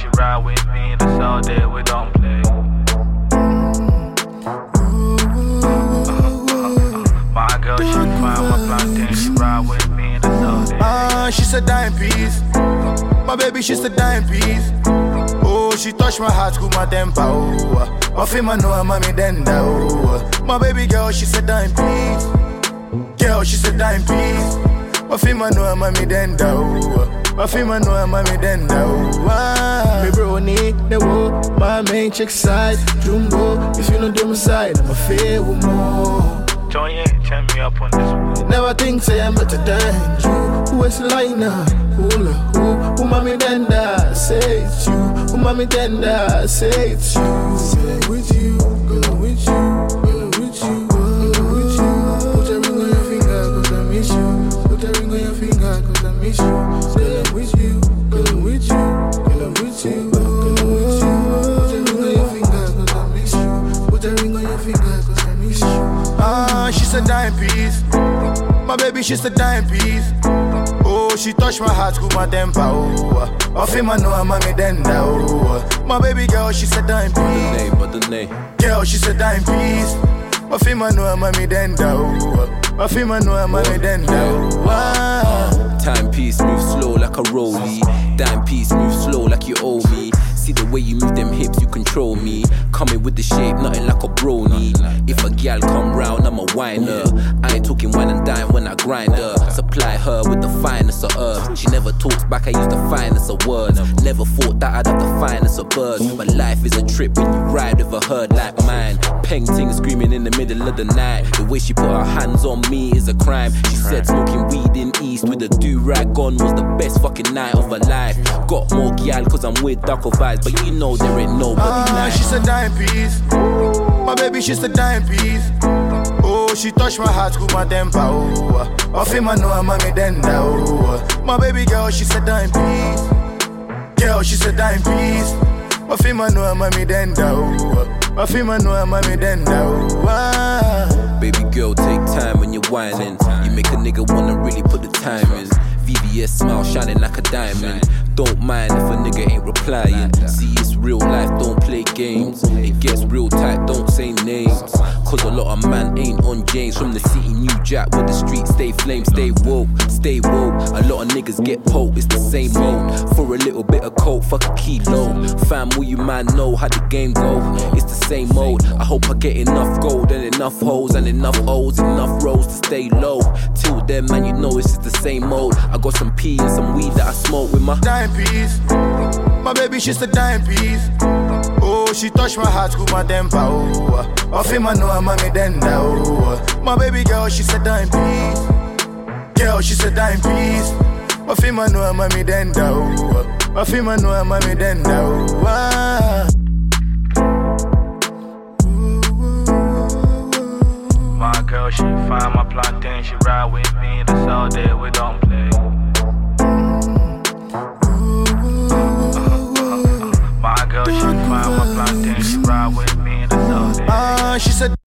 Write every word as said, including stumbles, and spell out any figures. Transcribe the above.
she ride with me, that's all day we don't play. My girl, she find my plantain, she ride with me, that's all day. Ah, she's a dime piece. My baby, she's a dime piece. Oh, she touched my heart, cool my temper. Oh, my female know I'm mommy denda. Oh, my baby girl, she's a dime piece. Girl, she's a dime piece. My female know I'm mommy denda. Oh, my female know I'm mommy denda. Oh, ah. Me bro need the wo, my main chick side. Jumbo, if you don't do my side, I'm a fair woman. Join in, turn me up on this one. Never think say I'm better than you. Who is the liner? Hula, who? Who mommy denda? Say it's you. Who mommy denda? Say it's you. Say with you, go with you, go with you, go with you. Put a ring on your finger 'cause I miss you. Put a ring on your finger 'cause I miss you. Say with you, go with you, go with you, go with you. Put a ring on your finger 'cause I miss you. Put a ring on your finger 'cause I miss you. Ah, she's a dime piece. My baby, she's a dime piece. Oh, she touched my heart, cool my temper. Oh, I feel my know I'm mommy denda. Oh, my baby girl, she's a dime piece. Name, but the name. Girl, she's a dime piece. I feel my know I'm mommy denda. Oh, I feel my know I'm mommy denda. Oh, ah. Timepiece move slow like a rollie. Dime piece move slow like you owe me. See the way you move them hips, you control me. Coming with the shape, nothing like a brony. If a gal come round, I'm a whiner. I ain't talking wine and dime when I grind her. Supply her with the finest of herbs. She never talks back, I use the finest of words. Never thought that I'd have the finest of birds. But life is a trip when you ride with a herd like mine. Peng ting screaming in the middle of the night. The way she put her hands on me is a crime. She said smoking weed in East with a do-rag on was the best fucking night of her life. Got more gal cause I'm with Duckle vibes, but you know there ain't nobody ah, nice. She's a dime piece. My baby, she's a dime piece. Oh, she touched my heart, cool my temper. Oh, I feel my know I'm mommy denda. Oh, my baby girl, she's a dime piece. Girl, she's a dime piece. I feel my know I'm mommy denda. Oh, I feel my know I'm mommy denda. Oh, ah. Baby girl, take time when you're whining. You make a nigga wanna really put the time in. V V S smile shining like a diamond. Don't mind if a nigga ain't replying. See, it's real life, don't play games. It gets real tight, don't say names. Cause a lot of man ain't on James. From the city, New Jack, where the streets stay flame, stay woke, stay woke. A lot of niggas get poked, it's the same mode. For a little bit of coke, fuck a kilo. Fam, will you man know how the game go? It's the same mode. I hope I get enough gold and enough hoes and enough O's, enough rows to stay low. Till then, man, you know it's just the same mode. I got some pee and some weed that I smoke with my dime piece. My baby, she's a dime piece. Oh, she touched my heart, cool my temper. Oh, I feel my know I'm mommy denda. Oh, my baby girl, she's a dime piece. Girl, she's a dime piece. I feel my know I'm mommy denda. Oh, I feel my know I'm mommy denda. Oh, ah. My girl, she find my plantain, she ride with me, that's all day we don't play. My girl, she find my plantain, she ride with me, that's all day. Ah, she said.